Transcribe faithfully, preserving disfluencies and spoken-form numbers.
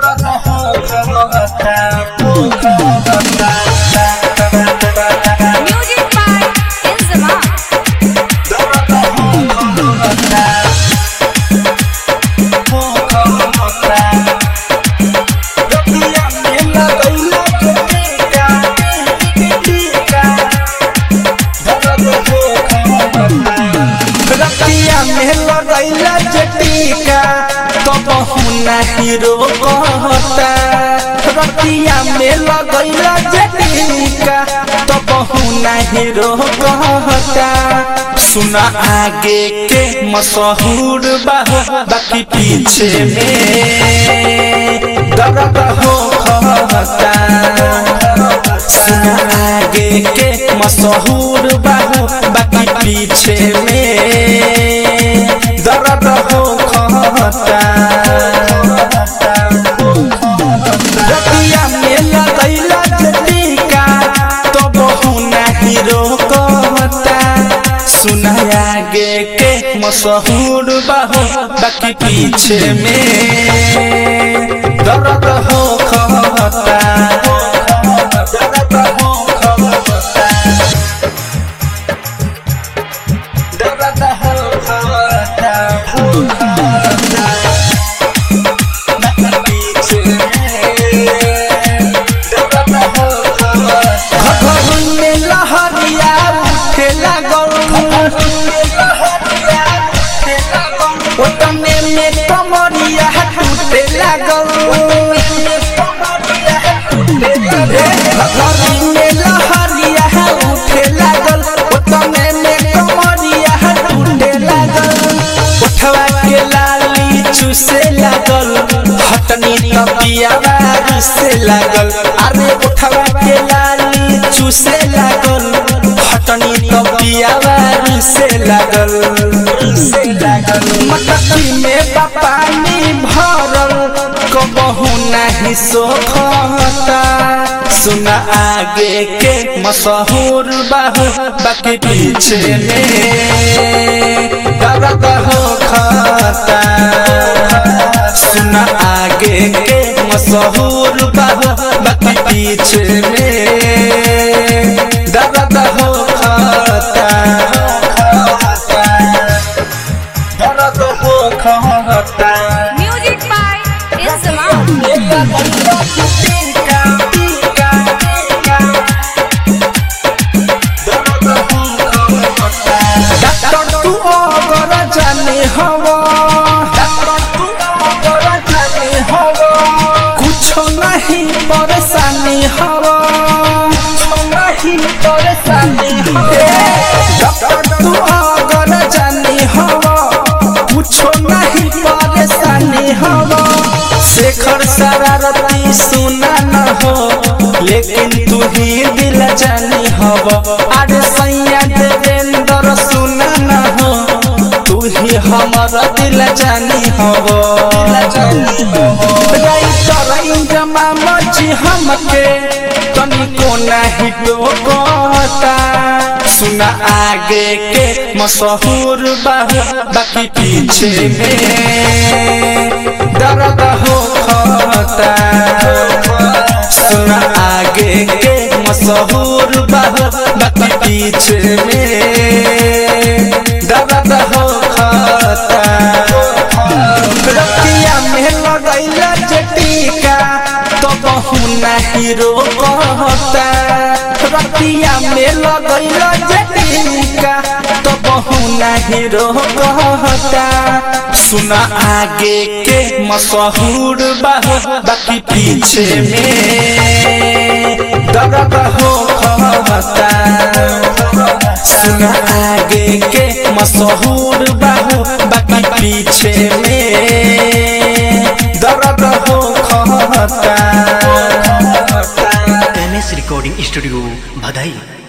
Hero कहता रतिया में लगैला जटिका तो बहुना हीरो कहता सुना आगे के मशहूर बाहो बाकी पीछे में दर्द हो कहता सुना आगे के मशहूर बाहो बाकी पीछे में दर्द हो कहता आगे के मशहूर बाहो बाकी पीछे में दर्द हो कहता दर्द हो कहता दर्द हो कहता बाकी पीछे में दर्द हो कहता घन में लहरिया उठे लागल ओतने में कमरिया टूटे लागल घरी में लहरिया उठे लागल ओतने में कमरिया टूटे लागल उठवा के लाली चूसे लागल हटनी तपियावा से लागल अरे उठवा के लाली चूसे लागल हटनी तपियावा से लागल मटकी में पानी भरल कबहू नहीं सोखता सुना आगे के मशहूर बाहो बाकी पीछे में दर्द हो खाता सुना आगे के मशहूर बाहो बाकी पीछे में दर्द हो खाता Music by Inzama. डॉक्टर तू अगर जाने हवा कुछ नहीं परेशानी हवा नहीं परेशानी डॉक्टर तू अगर जाने हवा कुछ नहीं परेशानी हवा शेखर शरारती सुना न हो लेकिन तू ही दिल जानी हवा अरे सैया देवेंद्र सुना न हो तू ही हमारा दिल जानी हवा राइटर इंजमा मची हमके तनिको नहीं टोकता सुना आगे के मशहूर बाहो बाकी पीछे में दर्द हो खाता सुना आगे के मशहूर बाहो बाकी पीछे में दर्द हो खाता रतिया में लगैला जटिका तो बहुना हीरो कहता रतिया में लगैला जटिका तो बहुना हीरो कहता सुना आगे के मशहूर बाहो बाकी पीछे में दर्द हो कहता सुना आगे के मशहूर बाहो बाकी पीछे में दर्द हो कहता एम एस रिकॉर्डिंग स्टूडियो बधाई।